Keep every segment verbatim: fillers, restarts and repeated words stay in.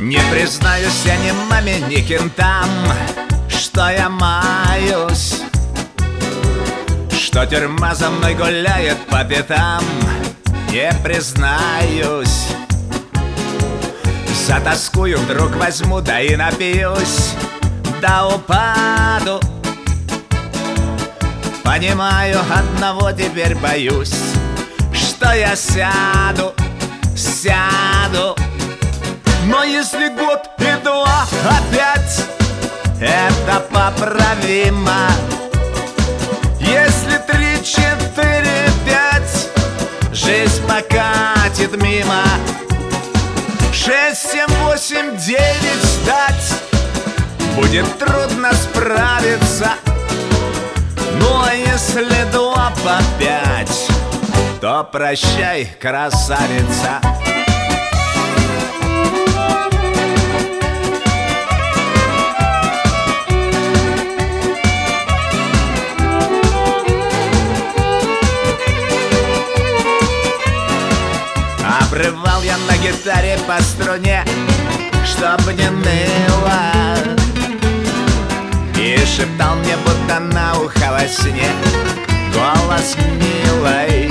Не признаюсь я ни маме, ни кентам, что я маюсь, что тюрьма за мной гуляет по пятам. Не признаюсь, затаскую, вдруг возьму, да и напьюсь, да упаду. Понимаю, одного теперь боюсь, что я сяду, сяду. Но если год и два опять, это поправимо. Если три, четыре, пять, жизнь покатит мимо. Шесть, семь, восемь, девять ждать будет трудно справиться. Ну а если два по пять, то прощай, красавица. Обрывал я на гитаре по струне, чтоб не ныло, и шептал мне, будто на ухо во сне, голос милый: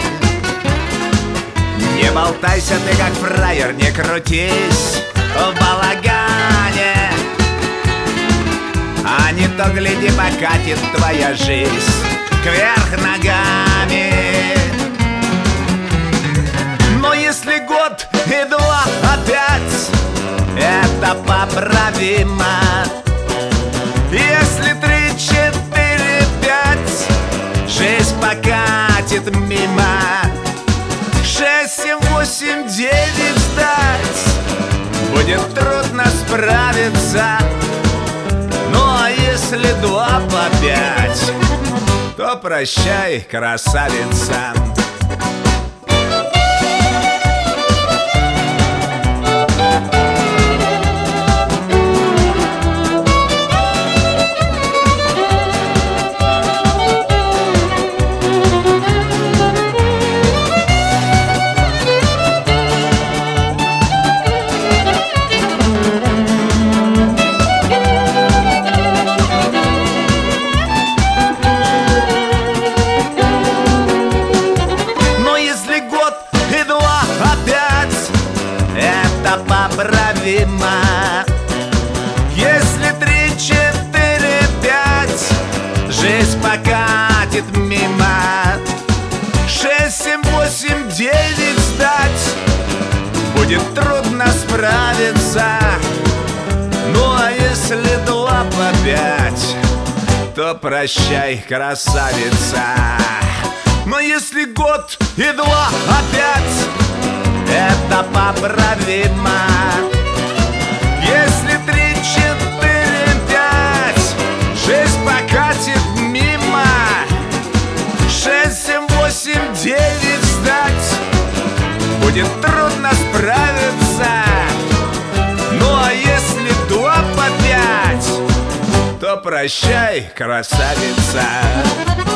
не болтайся ты, как фраер, не крутись в балагане, а не то, гляди, покатит твоя жизнь кверх ногами. Но если год и два опять, это поправимо. Если три, четыре, пять, жизнь покатит мимо. Шесть, семь, восемь, девять ждать будет трудно справиться. Ну а если два по пять, то прощай, красавица. Поправимо. Если три, четыре, пять, жизнь покатит мимо. Шесть, семь, восемь, девять ждать будет трудно справиться. Ну а если два по пять, то прощай, красавица. Но если год и два опять, это поправимо. Если три, четыре, пять, жизнь покатит мимо. Шесть, семь, восемь, девять ждать будет трудно справиться. Ну а если два по пять, то прощай, красавица.